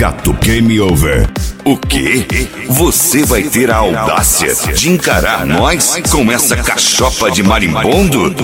Gato Game Over. O quê? Você vai ter a audácia de encarar nós com essa cachopa de marimbondo?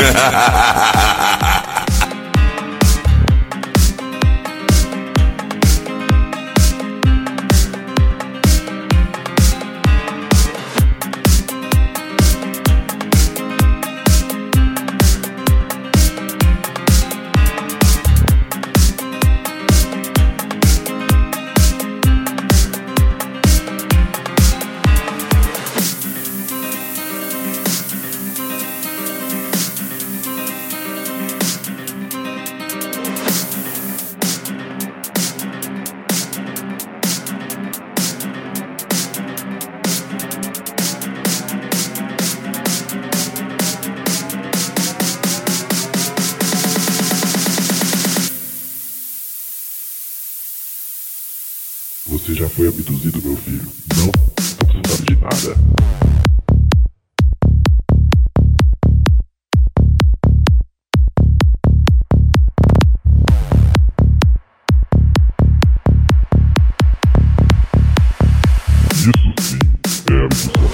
Você já foi abduzido, meu filho? Não? Tô precisando de nada. Isso sim é abdução.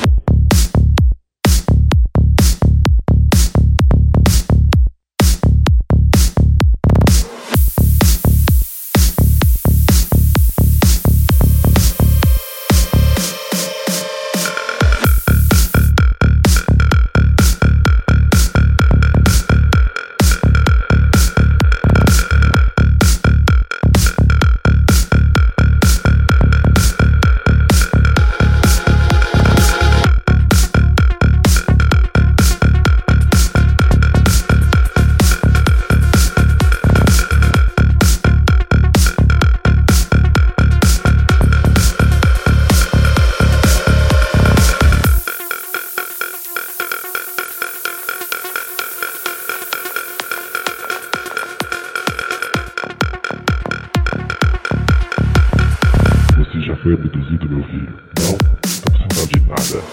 Foi abduzido, meu filho? Não? Tô precisando de nada.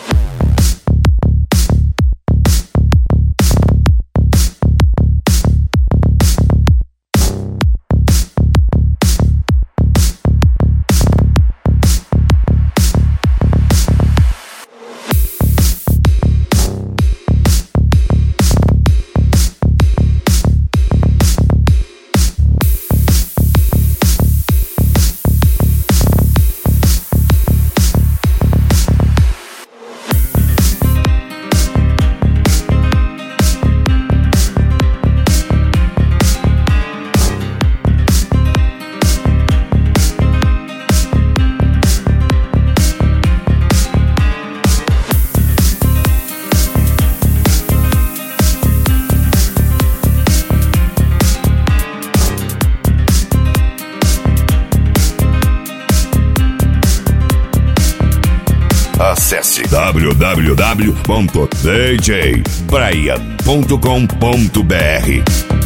Acesse www.djbrian.com.br